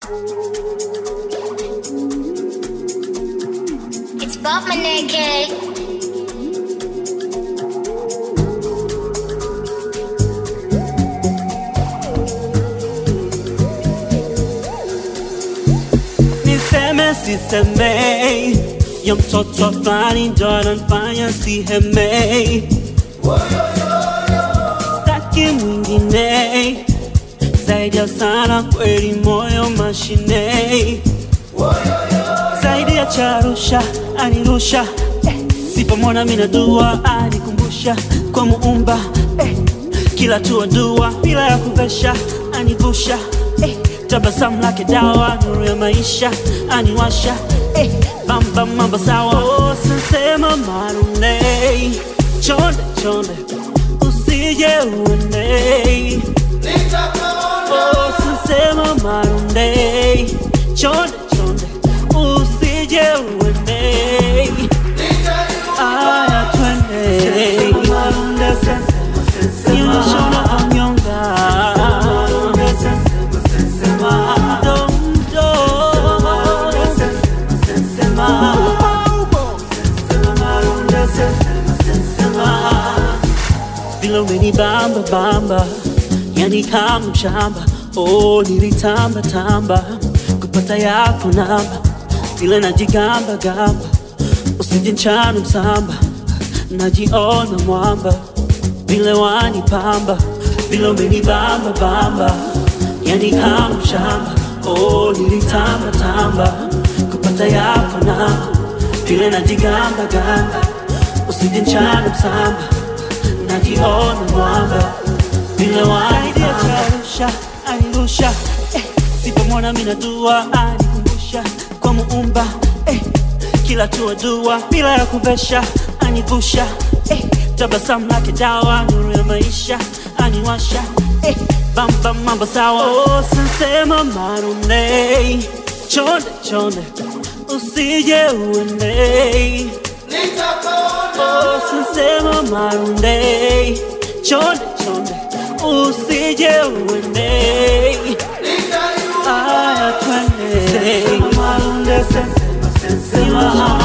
It's Bob Maneke. Niseme sisemei, yo mtoto fulani ndo ananifanya sihemei. Taki mwingine zaidi ya sana, kweli moyo mashine. Zaidi ya charusha anirusha, sipomona mina dua anikumbusha kwa Muumba. Kila tua dua bila ya kuvesha anivusha. Tabasamu lake dawa, nuru ya maisha aniwasha. Bamba mamba sawa, sema marunei. Chonde chonde usije uende, sema marunei. Chonde chonde usije uende, aya twende marunde. Yunishona amyonga bila umenibamba bamba, yani kama mshamba. Oh, nilitamba tamba kupata yako namba, bila najigamba gamba. Usije nchana msamba, najiona mwamba bila wanipamba. Bila umenibamba bamba, yani kama mshamba. Oh, nilitamba tamba kupata yako namba, bila najigamba gamba. Usije nchana msamba, najiona mwamba bila wanipamba. Charusha anirusha, sipomona mina dua anikumbusha kwa Muumba. Kila tua dua bila ya kuvesha anivusha. Tabasamu lake dawa, nuru ya maisha aniwasha. Bamba mambo sawa, oh sema marunei. Chonde chonde usije uende, oh sema marunei. Chonde chonde usije uende, aya twende marunde. Sema